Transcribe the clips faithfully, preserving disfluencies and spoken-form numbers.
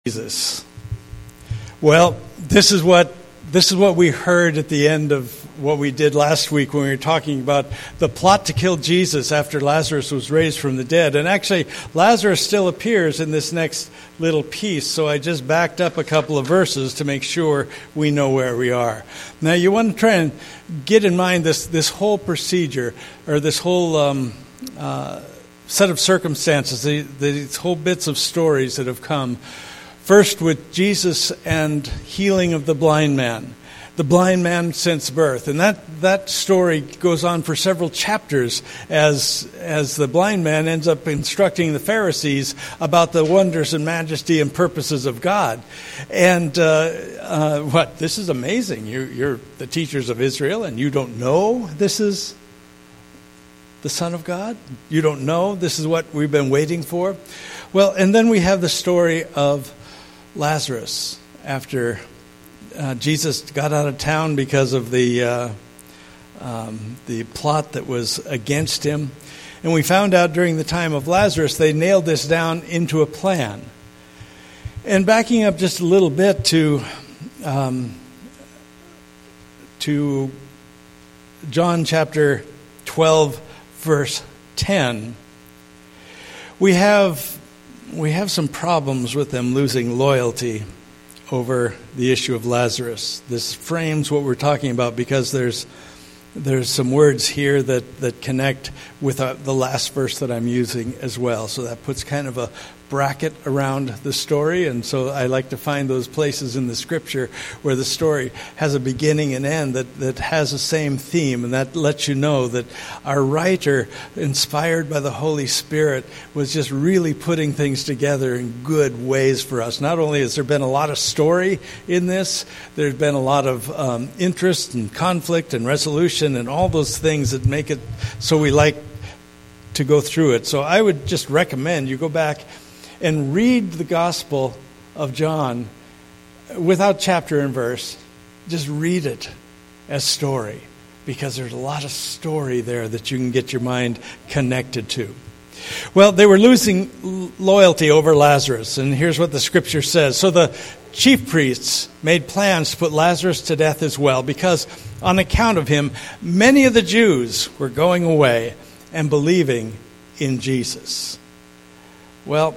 Jesus. Well, this is what this is what we heard at the end of what we did last week when we were talking about the plot to kill Jesus after Lazarus was raised from the dead. And actually, Lazarus still appears in this next little piece, so I just backed up a couple of verses to make sure we know where we are. Now, you want to try and get in mind this, this whole procedure, or this whole um, uh, set of circumstances, the, these whole bits of stories that have come. First with Jesus and healing of the blind man. The blind man since birth. And that, that story goes on for several chapters as, as the blind man ends up instructing the Pharisees about the wonders and majesty and purposes of God. And uh, uh, what? This is amazing. You're, you're the teachers of Israel and you don't know this is the Son of God? You don't know this is what we've been waiting for? Well, and then we have the story of Lazarus after uh, Jesus got out of town because of the uh, um, the plot that was against him. And we found out during the time of Lazarus, they nailed this down into a plan. And backing up just a little bit to um, to John chapter twelve, verse ten, we have we have some problems with them losing loyalty over the issue of Lazarus. This frames what we're talking about because there's there's some words here that, that connect with uh, the last verse that I'm using as well. So that puts kind of a bracket around the story, and so I like to find those places in the Scripture where the story has a beginning and end that, that has the same theme, and that lets you know that our writer, inspired by the Holy Spirit, was just really putting things together in good ways for us. Not only has there been a lot of story in this, there's been a lot of um, interest and conflict and resolution and all those things that make it so we like to go through it. So I would just recommend you go back and read the Gospel of John without chapter and verse. Just read it as story, because there's a lot of story there that you can get your mind connected to. Well, they were losing loyalty over Lazarus, and here's what the Scripture says. So the chief priests made plans to put Lazarus to death as well, because on account of him, many of the Jews were going away and believing in Jesus. Well,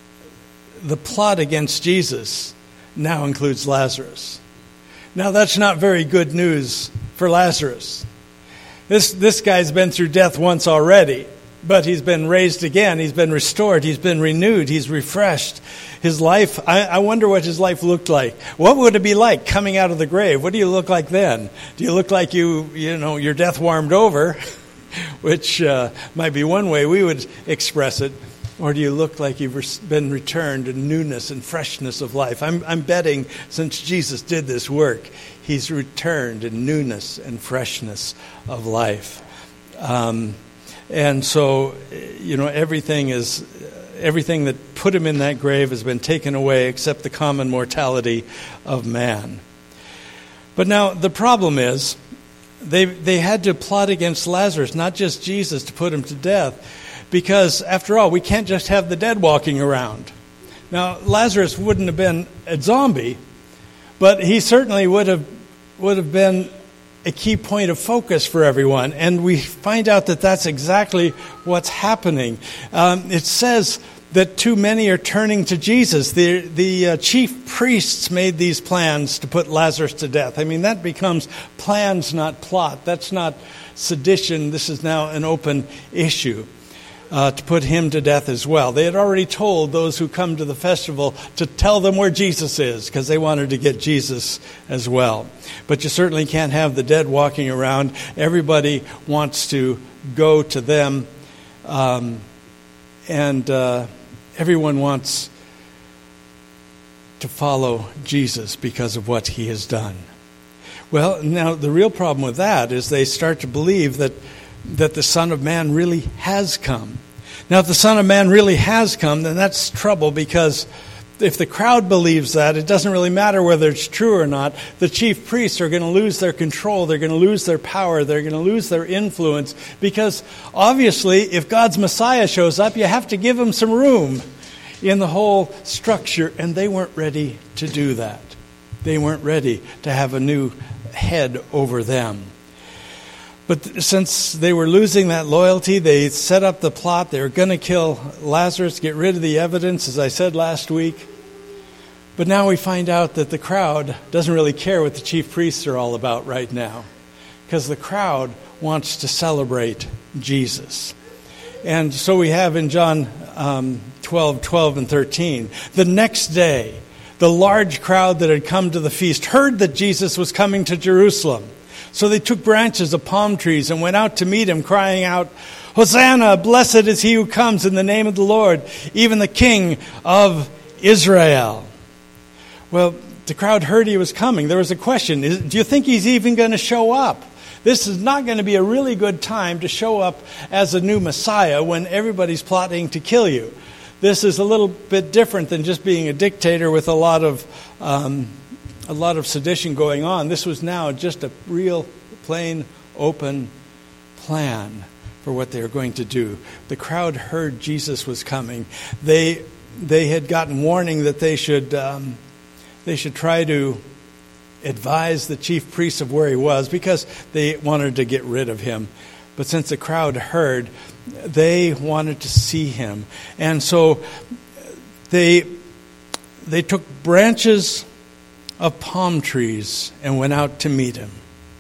the plot against Jesus now includes Lazarus. Now, that's not very good news for Lazarus. This this guy's been through death once already, but he's been raised again. He's been restored. He's been renewed. He's refreshed. His life, I, I wonder what his life looked like. What would it be like coming out of the grave? What do you look like then? Do you look like you, you know, your death warmed over, which uh, might be one way we would express it? Or do you look like you've been returned to newness and freshness of life? I'm, I'm betting since Jesus did this work, he's returned in newness and freshness of life. Um, and so, you know, everything is everything that put him in that grave has been taken away except the common mortality of man. But now the problem is they they had to plot against Lazarus, not just Jesus, to put him to death. Because, after all, we can't just have the dead walking around. Now, Lazarus wouldn't have been a zombie, but he certainly would have would have been a key point of focus for everyone. And we find out that that's exactly what's happening. Um, it says that too many are turning to Jesus. The, the uh, chief priests made these plans to put Lazarus to death. I mean, that becomes plans, not plot. That's not sedition. This is now an open issue. Uh, to put him to death as well. They had already told those who come to the festival to tell them where Jesus is, because they wanted to get Jesus as well. But you certainly can't have the dead walking around. Everybody wants to go to them, um, and uh, everyone wants to follow Jesus because of what he has done. Well, now the real problem with that is they start to believe that that the Son of Man really has come. Now, if the Son of Man really has come, then that's trouble, because if the crowd believes that, it doesn't really matter whether it's true or not. The chief priests are going to lose their control. They're going to lose their power. They're going to lose their influence, because obviously, if God's Messiah shows up, you have to give him some room. in the whole structure, and they weren't ready to do that. They weren't ready to have a new head over them. But since they were losing that loyalty, they set up the plot. They were going to kill Lazarus, get rid of the evidence, as I said last week. But now we find out that the crowd doesn't really care what the chief priests are all about right now, because the crowd wants to celebrate Jesus. And so we have in John um, twelve, twelve, and thirteen, the next day, the large crowd that had come to the feast heard that Jesus was coming to Jerusalem. So they took branches of palm trees and went out to meet him, crying out, "Hosanna, blessed is he who comes in the name of the Lord, even the King of Israel." Well, the crowd heard he was coming. There was a question, do you think he's even going to show up? This is not going to be a really good time to show up as a new Messiah when everybody's plotting to kill you. This is a little bit different than just being a dictator with a lot of um, a lot of sedition going on. This was now just a real, plain, open plan for what they were going to do. The crowd heard Jesus was coming. They they had gotten warning that they should um, they should try to advise the chief priests of where he was, because they wanted to get rid of him. But since the crowd heard, they wanted to see him. And so they they took branches of palm trees and went out to meet him,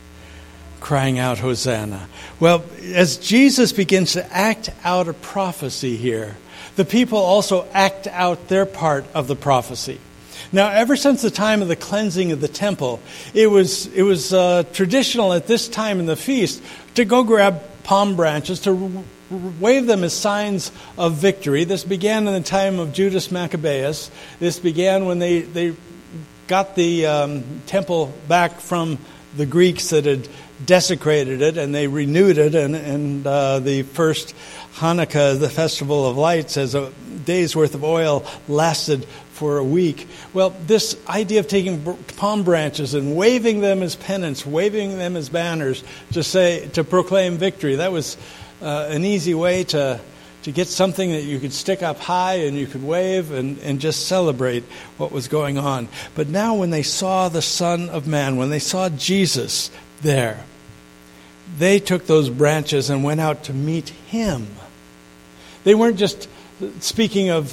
crying out, "Hosanna." Well, as Jesus begins to act out a prophecy here, the people also act out their part of the prophecy. Now, ever since the time of the cleansing of the temple, it was it was uh, traditional at this time in the feast to go grab palm branches, to wave them as signs of victory. This began in the time of Judas Maccabeus. This began when they, they got the um, temple back from the Greeks that had desecrated it, and they renewed it, and, and uh, the first Hanukkah, the Festival of Lights, as a day's worth of oil lasted for a week. Well, this idea of taking palm branches and waving them as pennants, waving them as banners to say, to proclaim victory, that was uh, an easy way to to get something that you could stick up high and you could wave and, and just celebrate what was going on. But now when they saw the Son of Man, when they saw Jesus there, they took those branches and went out to meet him. They weren't just speaking of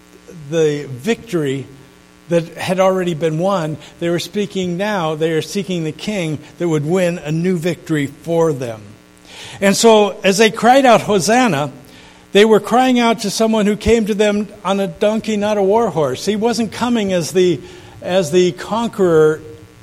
the victory that had already been won. They were speaking now, they are seeking the king that would win a new victory for them. And so as they cried out, "Hosanna," they were crying out to someone who came to them on a donkey, not a war horse. He wasn't coming as the as the conqueror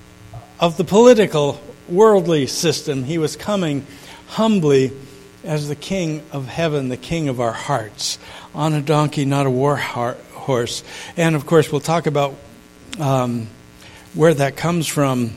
of the political, worldly system. He was coming humbly as the King of heaven, the King of our hearts, on a donkey, not a war horse. And of course, we'll talk about um, where that comes from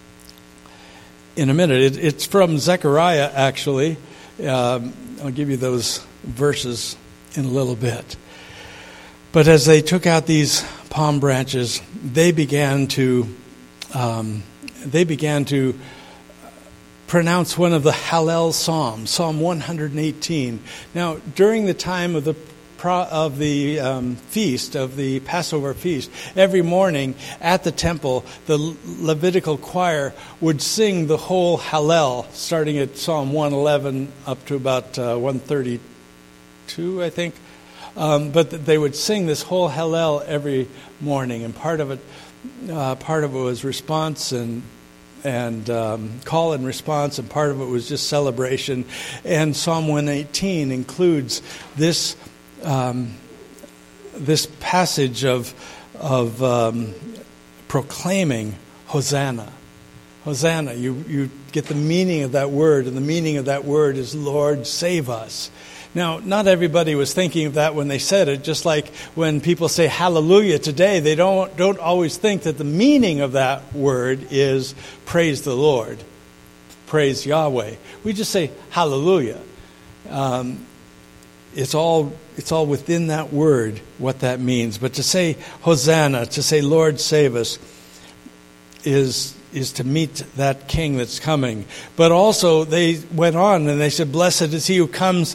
in a minute. It, it's from Zechariah, actually. Um, I'll give you those verses in a little bit. But as they took out these palm branches, they began to um, they began to pronounce one of the Hallel Psalms, Psalm one hundred eighteen. Now, during the time of the of the um, feast, of the Passover feast, every morning at the temple, the Levitical choir would sing the whole Hallel, starting at Psalm one eleven up to about uh, one thirty-two, I think. Um, but they would sing this whole Hallel every morning, and part of it, uh, part of it was response and and um, call and response, and part of it was just celebration. And Psalm one eighteen includes this. Um, this passage of of um, proclaiming Hosanna. Hosanna. You you get the meaning of that word, and the meaning of that word is Lord, save us. Now, not everybody was thinking of that when they said it, just like when people say hallelujah today, they don't don't always think that the meaning of that word is praise the Lord, praise Yahweh. We just say hallelujah. Um, It's all it's all within that word what that means. But to say Hosanna, to say Lord save us, is is to meet that King that's coming. But also they went on and they said, "Blessed is he who comes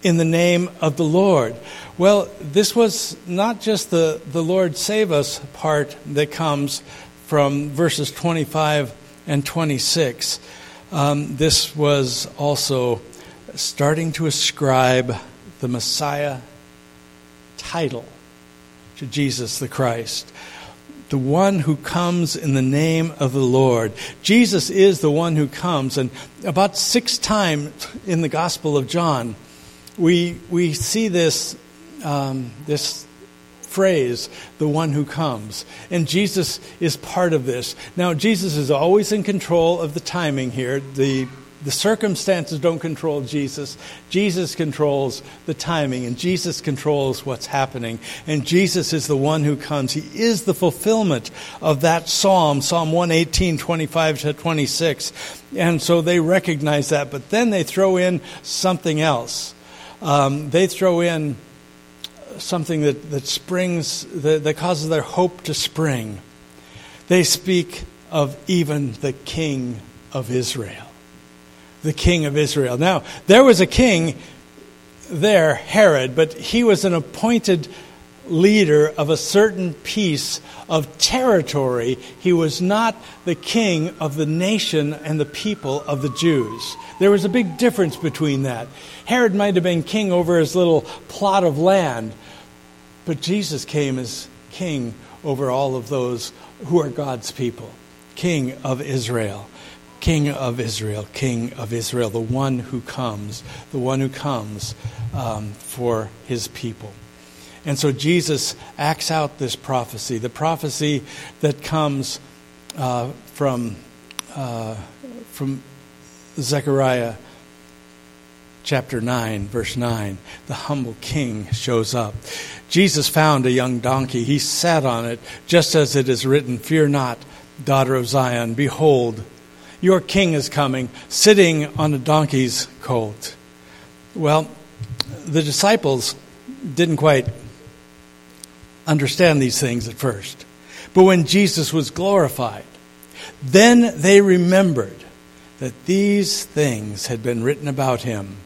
in the name of the Lord. Well, this was not just the, the Lord save us part that comes from verses twenty-five and twenty-six. Um, this was also starting to ascribe the Messiah title to Jesus the Christ. The one who comes in the name of the Lord. Jesus is the one who comes. And about six times in the Gospel of John, we we see this um, this phrase, the one who comes. And Jesus is part of this. Now, Jesus is always in control of the timing here. The The circumstances don't control Jesus. Jesus controls the timing, and Jesus controls what's happening. And Jesus is the one who comes. He is the fulfillment of that psalm, Psalm one eighteen, twenty-five to twenty-six. And so they recognize that. But then they throw in something else. Um, they throw in something that, that springs, that, that causes their hope to spring. They speak of even the King of Israel. The King of Israel. Now, there was a king there, Herod, but he was an appointed leader of a certain piece of territory. He was not the king of the nation and the people of the Jews. There was a big difference between that. Herod might have been king over his little plot of land, but Jesus came as king over all of those who are God's people. King of Israel. King of Israel, King of Israel, the one who comes, the one who comes um, for his people. And so Jesus acts out this prophecy, the prophecy that comes uh, from uh, from Zechariah chapter nine, verse nine. The humble king shows up. Jesus found a young donkey. He sat on it, just as it is written, "Fear not, daughter of Zion. Behold, your king is coming, sitting on a donkey's colt." Well, the disciples didn't quite understand these things at first. But when Jesus was glorified, then they remembered that these things had been written about him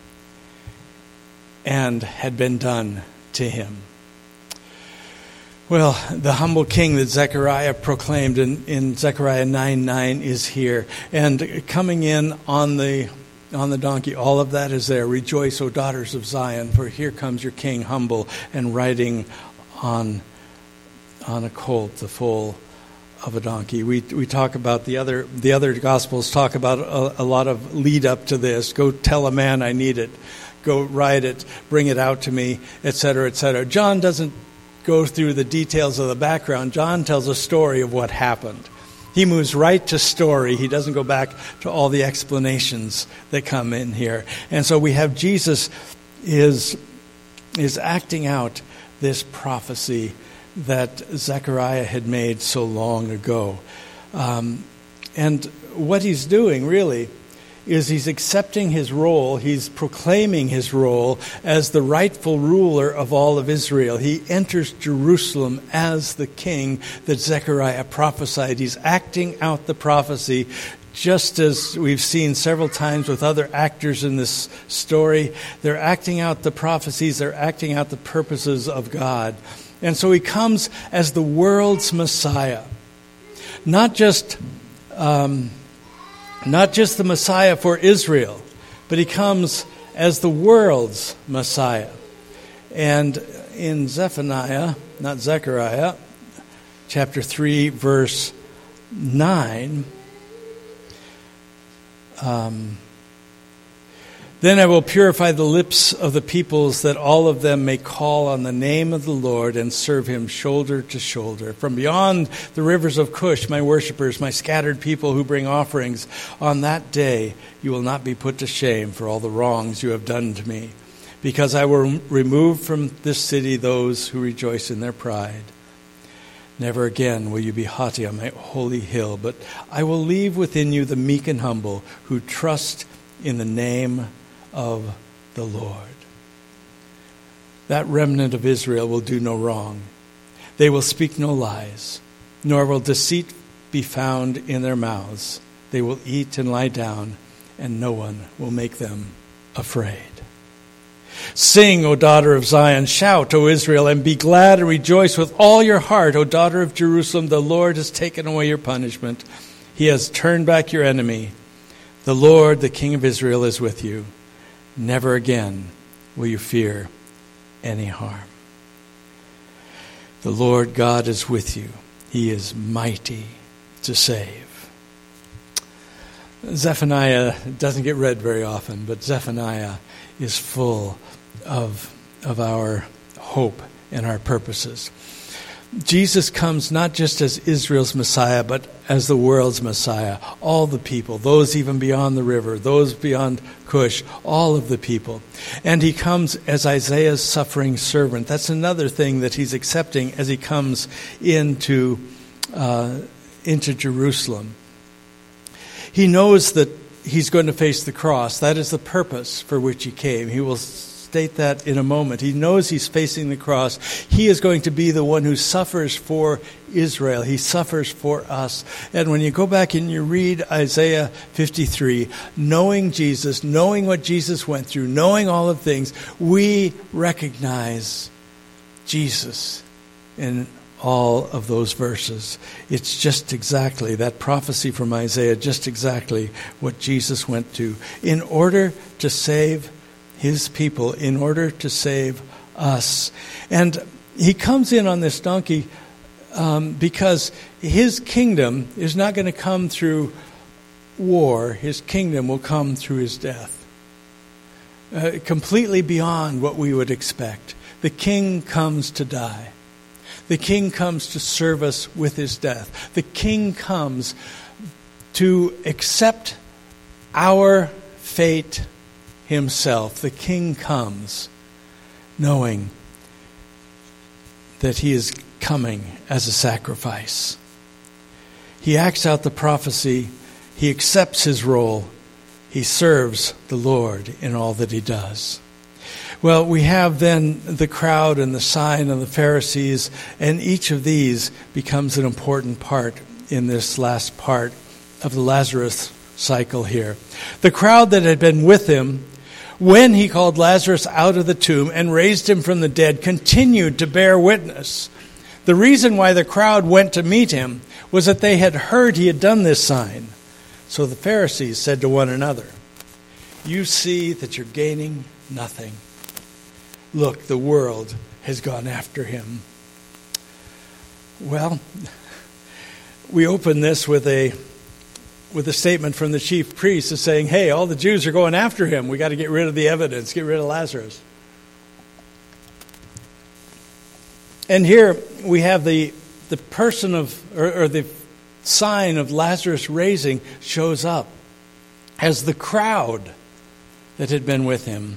and had been done to him. Well, the humble king that Zechariah proclaimed in, in Zechariah nine nine is here. And coming in on the on the donkey, all of that is there. "Rejoice, O daughters of Zion, for here comes your king, humble and riding on on a colt, the foal of a donkey." We we talk about the other the other Gospels talk about a, a lot of lead up to this. Go tell a man I need it. Go ride it. Bring it out to me, et cetera, et cetera. John doesn't go through the details of the background. John tells a story of what happened. He moves right to story. He doesn't go back to all the explanations that come in here. And so we have Jesus is is acting out this prophecy that Zechariah had made so long ago. Um, and what he's doing really is he's accepting his role, he's proclaiming his role as the rightful ruler of all of Israel. He enters Jerusalem as the king that Zechariah prophesied. He's acting out the prophecy, just as we've seen several times with other actors in this story. They're acting out the prophecies, they're acting out the purposes of God. And so he comes as the world's Messiah. Not just... Um, Not just the Messiah for Israel, but he comes as the world's Messiah. And in Zephaniah, not Zechariah, chapter three, verse nine, um, "Then I will purify the lips of the peoples, that all of them may call on the name of the Lord and serve him shoulder to shoulder. From beyond the rivers of Cush, my worshipers, my scattered people who bring offerings, on that day you will not be put to shame for all the wrongs you have done to me, because I will remove from this city those who rejoice in their pride. Never again will you be haughty on my holy hill, but I will leave within you the meek and humble who trust in the name of the Lord." That remnant of Israel will do no wrong. They will speak no lies, nor will deceit be found in their mouths. They will eat and lie down, and no one will make them afraid. Sing, O daughter of Zion, shout, O Israel, and be glad and rejoice with all your heart, O daughter of Jerusalem. The Lord has taken away your punishment. He has turned back your enemy. The Lord, the King of Israel, is with you. Never again will you fear any harm. The Lord God is with you. He is mighty to save. Zephaniah doesn't get read very often, but Zephaniah is full of, of our hope and our purposes. Jesus comes not just as Israel's Messiah, but as the world's Messiah. All the people, those even beyond the river, those beyond Cush, all of the people. And he comes as Isaiah's suffering servant. That's another thing that he's accepting as he comes into, uh, into Jerusalem. He knows that he's going to face the cross. That is the purpose for which he came. He will state that in a moment. He knows he's facing the cross. He is going to be the one who suffers for Israel. He suffers for us. And when you go back and you read Isaiah fifty-three, knowing Jesus, knowing what Jesus went through, knowing all of things, we recognize Jesus in all of those verses. It's just exactly that prophecy from Isaiah, just exactly what Jesus went to in order to save his people, in order to save us. And he comes in on this donkey um, because his kingdom is not going to come through war. His kingdom will come through his death. Uh, completely beyond what we would expect. The king comes to die. The king comes to serve us with his death. The king comes to accept our fate himself. The king comes knowing that he is coming as a sacrifice. He acts out the prophecy. He accepts his role. He serves the Lord in all that he does. Well, we have then the crowd and the sign and the Pharisees, and each of these becomes an important part in this last part of the Lazarus cycle here. The crowd that had been with him when he called Lazarus out of the tomb and raised him from the dead continued to bear witness. The reason why the crowd went to meet him was that they had heard he had done this sign. So the Pharisees said to one another, "You see that you're gaining nothing. Look, the world has gone after him." Well, we open this with a with a statement from the chief priest is saying, hey, all the Jews are going after him. We got to get rid of the evidence, get rid of Lazarus. And here we have the the person of, or, or the sign of Lazarus raising shows up as the crowd that had been with him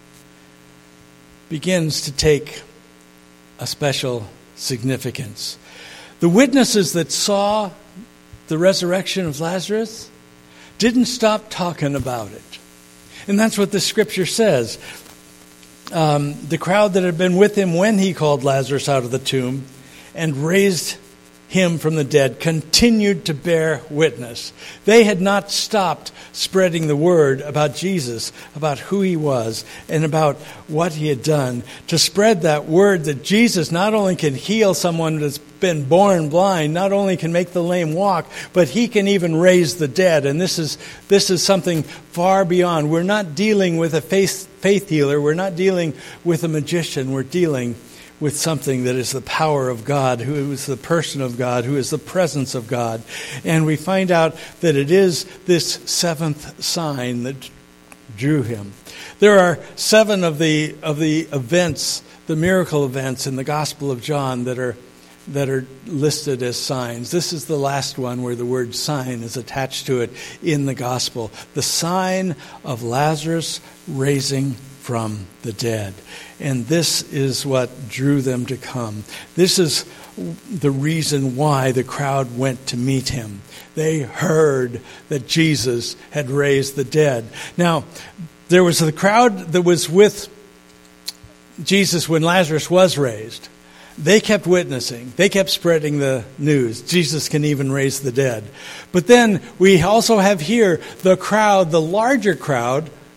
begins to take a special significance. The witnesses that saw the resurrection of Lazarus didn't stop talking about it. And that's what the scripture says. Um, the crowd that had been with him when he called Lazarus out of the tomb and raised him from the dead continued to bear witness. They had not stopped spreading the word about Jesus, about who he was, and about what he had done. To spread that word that Jesus not only can heal someone that's been born blind, not only can make the lame walk, but he can even raise the dead. And this is this is something far beyond. We're not dealing with a faith, faith healer. We're not dealing with a magician. We're dealing with something that is the power of God, who is the person of God, who is the presence of God. And we find out that it is this seventh sign that drew him. There are seven of the of the events, the miracle events in the Gospel of John that are that are listed as signs. This is the last one where the word sign is attached to it in the Gospel. The sign of Lazarus raising from the dead. And this is what drew them to come. This is the reason why the crowd went to meet him. They heard that Jesus had raised the dead. Now, there was the crowd that was with Jesus when Lazarus was raised. They kept witnessing. They kept spreading the news. Jesus can even raise the dead. But then we also have here the crowd, the larger crowd,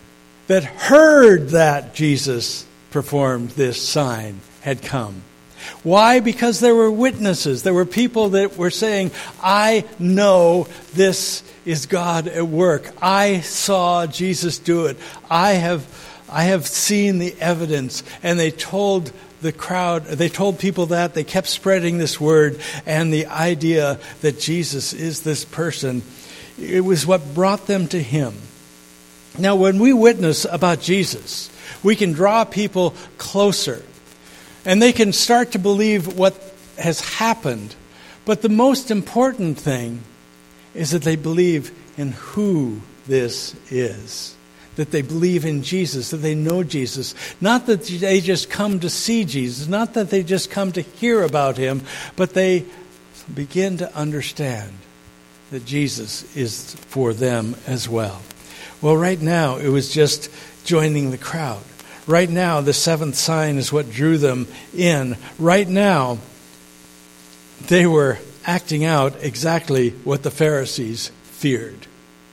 that heard that Jesus performed this sign had come. Why? Because there were witnesses. There were people that were saying, I know this is God at work. I saw Jesus do it. I have, I have seen the evidence. And they told the crowd, they told people that. They kept spreading this word. And the idea that Jesus is this person, it was what brought them to him. Now, when we witness about Jesus, we can draw people closer. And they can start to believe what has happened. But the most important thing is that they believe in who this is. That they believe in Jesus, that they know Jesus. Not that they just come to see Jesus, not that they just come to hear about him, but they begin to understand that Jesus is for them as well. Well, right now, it was just joining the crowd. Right now, the seventh sign is what drew them in. Right now, they were acting out exactly what the Pharisees feared.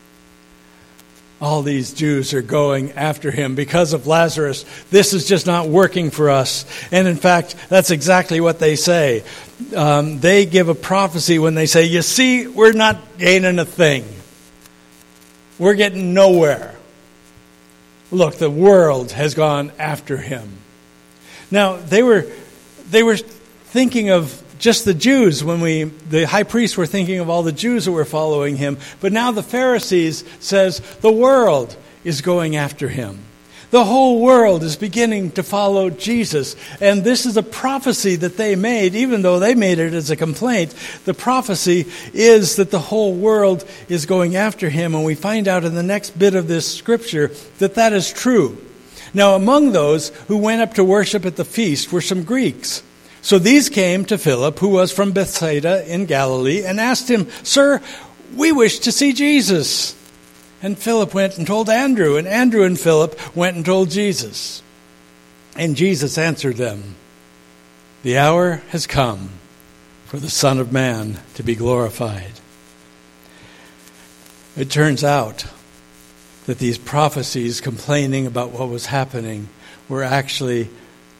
All these Jews are going after him because of Lazarus. This is just not working for us. And in fact, that's exactly what they say. Um, they give a prophecy when they say, you see, we're not gaining a thing. We're getting nowhere. Look, the world has gone after him. Now, they were they were thinking of just the Jews when we, the high priests were thinking of all the Jews who were following him. But now the Pharisees says the world is going after him. The whole world is beginning to follow Jesus. And this is a prophecy that they made, even though they made it as a complaint. The prophecy is that the whole world is going after him. And we find out in the next bit of this scripture that that is true. Now, among those who went up to worship at the feast were some Greeks. So these came to Philip, who was from Bethsaida in Galilee, and asked him, Sir, we wish to see Jesus. And Philip went and told Andrew, and Andrew and Philip went and told Jesus. And Jesus answered them, the hour has come for the Son of Man to be glorified. It turns out that these prophecies complaining about what was happening were actually,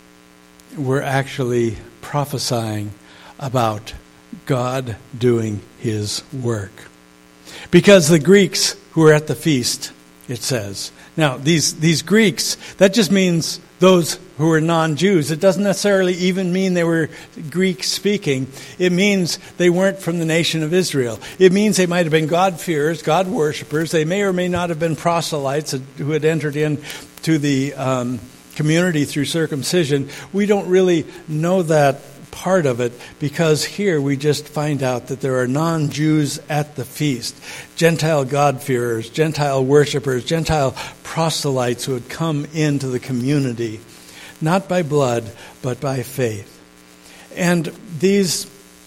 were actually prophesying about God doing his work. Because the Greeks who were at the feast, it says. Now, these, these Greeks, that just means those who were non-Jews. It doesn't necessarily even mean they were Greek-speaking. It means they weren't from the nation of Israel. It means they might have been God-fearers, God-worshippers. They may or may not have been proselytes who had entered into the um, community through circumcision. We don't really know that part of it, because here we just find out that there are non-Jews at the feast. Gentile God-fearers, Gentile worshipers, Gentile proselytes who had come into the community, not by blood, but by faith. And these,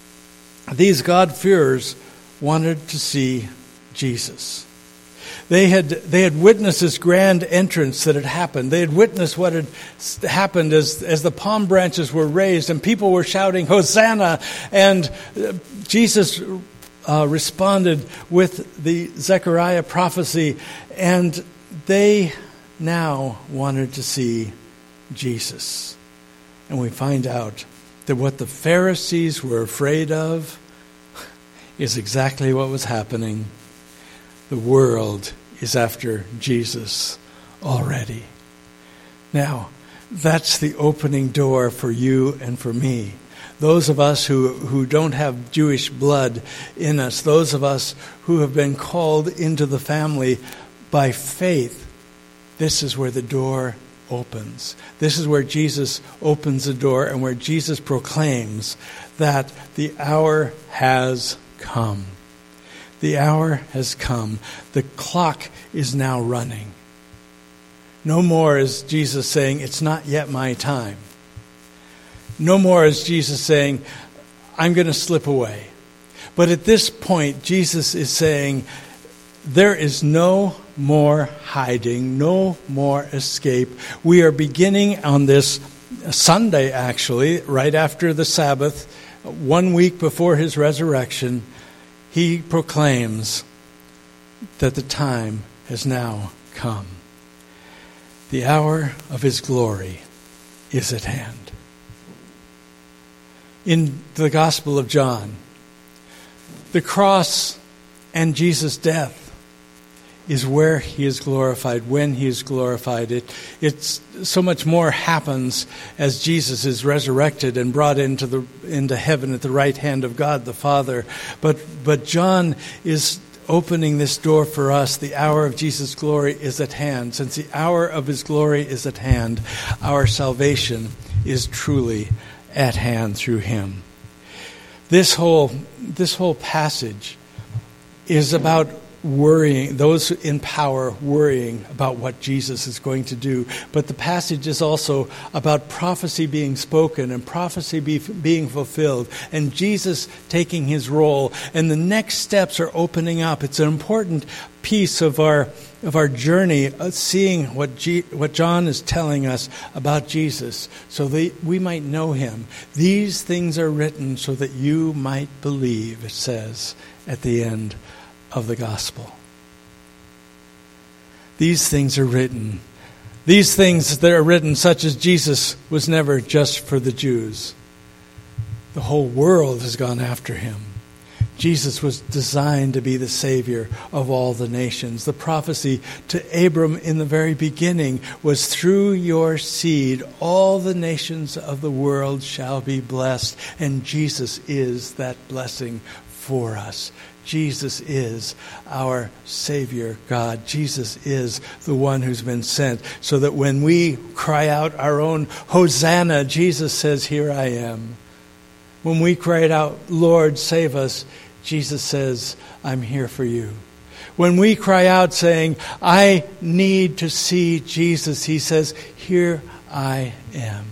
these God-fearers wanted to see Jesus. They had they had witnessed this grand entrance that had happened. They had witnessed what had happened as, as the palm branches were raised and people were shouting, Hosanna! And Jesus uh, responded with the Zechariah prophecy. And they now wanted to see Jesus. And we find out that what the Pharisees were afraid of is exactly what was happening. The world is after Jesus already. Now, that's the opening door for you and for me. Those of us who, who don't have Jewish blood in us, those of us who have been called into the family by faith, this is where the door opens. This is where Jesus opens the door and where Jesus proclaims that the hour has come. The hour has come. The clock is now running. No more is Jesus saying, it's not yet my time. No more is Jesus saying, I'm going to slip away. But at this point, Jesus is saying, there is no more hiding, no more escape. We are beginning on this Sunday, actually, right after the Sabbath, one week before his resurrection. He proclaims that the time has now come. The hour of his glory is at hand. In the Gospel of John, the cross and Jesus' death is where he is glorified, when he is glorified. It, it's so much more happens as Jesus is resurrected and brought into the into heaven at the right hand of God the Father. But but John is opening this door for us. The hour of Jesus' glory is at hand. Since the hour of his glory is at hand, our salvation is truly at hand through him. This whole this whole passage is about worrying, those in power worrying about what Jesus is going to do. But the passage is also about prophecy being spoken and prophecy be, being fulfilled and Jesus taking his role. And the next steps are opening up. It's an important piece of our of our journey, uh, seeing what G, what John is telling us about Jesus so that we might know him. These things are written so that you might believe, it says at the end of the gospel. These things are written. These things that are written, such as Jesus was never just for the Jews. The whole world has gone after him. Jesus was designed to be the Savior of all the nations. The prophecy to Abram in the very beginning was, through your seed, all the nations of the world shall be blessed. And Jesus is that blessing for us. Jesus is our Savior God. Jesus is the one who's been sent. So that when we cry out our own Hosanna, Jesus says, here I am. When we cried out, Lord, save us, Jesus says, I'm here for you. When we cry out saying, I need to see Jesus, he says, here I am.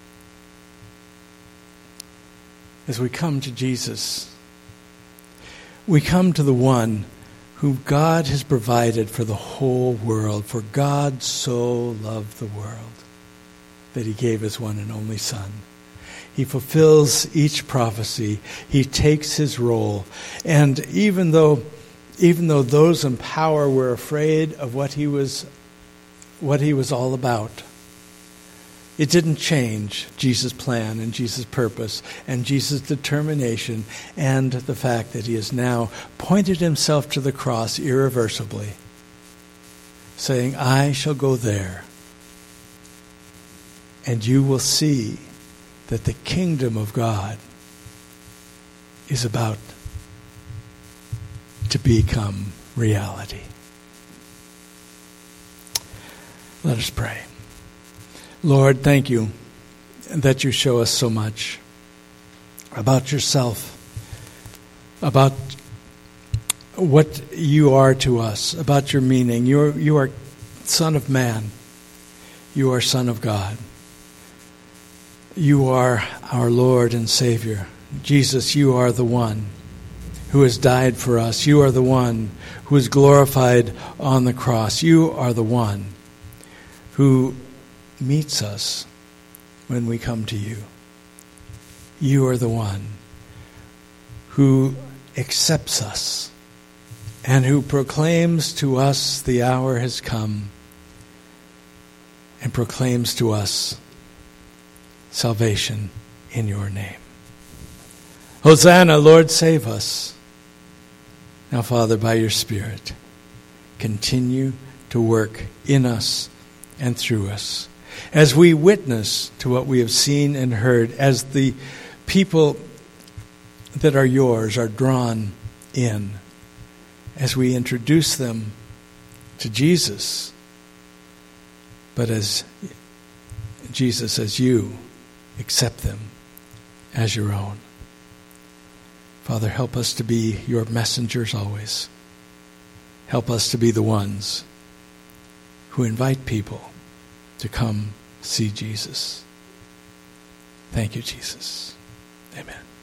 As we come to Jesus, we come to the one who God has provided for the whole world. For God so loved the world that he gave his one and only Son. He fulfills each prophecy. He takes his role. And even though even though those in power were afraid of what he was what he was all about, it didn't change Jesus' plan and Jesus' purpose and Jesus' determination and the fact that he has now pointed himself to the cross irreversibly, saying, I shall go there, and you will see that the kingdom of God is about to become reality. Let us pray. Lord, thank you that you show us so much about yourself, about what you are to us, about your meaning. You are, you are Son of Man. You are Son of God. You are our Lord and Savior. Jesus, you are the one who has died for us. You are the one who is glorified on the cross. You are the one who meets us when we come to you. You are the one who accepts us and who proclaims to us the hour has come and proclaims to us salvation in your name. Hosanna, Lord, save us. Now, Father, by your Spirit, continue to work in us and through us as we witness to what we have seen and heard, as the people that are yours are drawn in, as we introduce them to Jesus, but as Jesus, as you accept them as your own. Father, help us to be your messengers always. Help us to be the ones who invite people to come see Jesus. Thank you, Jesus. Amen.